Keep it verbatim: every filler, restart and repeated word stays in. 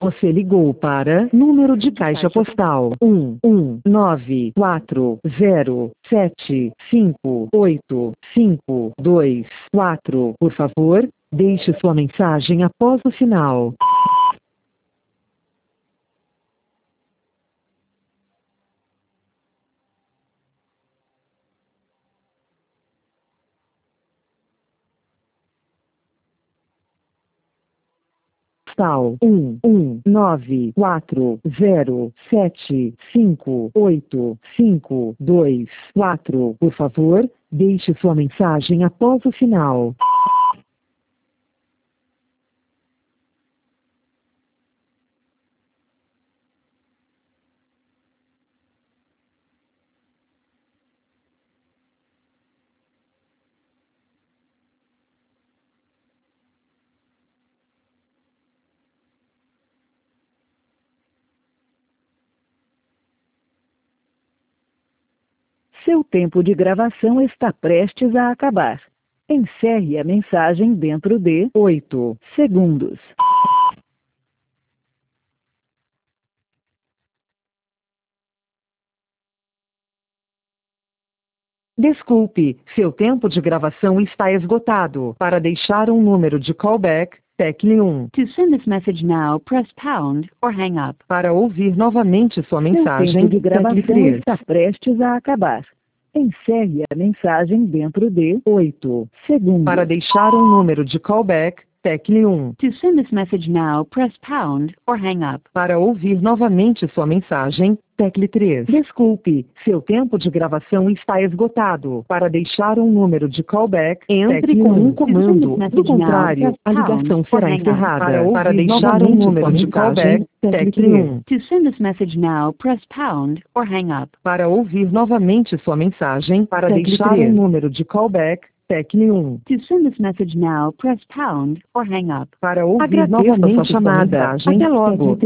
Você ligou para número de caixa postal um um nove quatro zero sete cinco oito cinco dois quatro. Por favor, deixe sua mensagem após o sinal. Postal um um nove quatro zero sete cinco oito cinco dois quatro. Por favor, deixe sua mensagem após o sinal. Seu tempo de gravação está prestes a acabar. Encerre a mensagem dentro de oito segundos. Desculpe, seu tempo de gravação está esgotado. Para deixar um número de callback, tecle um. To send this message now, press pound or hang up. Para ouvir novamente sua mensagem, Seu tempo de tecle gravação três. está prestes a acabar. Encerre a mensagem dentro de oito segundos. Para deixar um número de callback, tecle um. To send this message now, press pound or hang up. Para ouvir novamente sua mensagem, tecle três. Desculpe, seu tempo de gravação está esgotado. Para deixar um número de callback, Entre tecle com um um comando. comando. Do contrário, a ligação será encerrada. Para deixar um número de callback, tecle um. To send this message now, press pound or hang up. Para ouvir novamente sua mensagem, para Tecle deixar três. um número de callback, tecle um. To send this message now, press pound or hang up. Para ouvir Agradeço a novamente sua sua chamada. mensagem, Até logo. tecle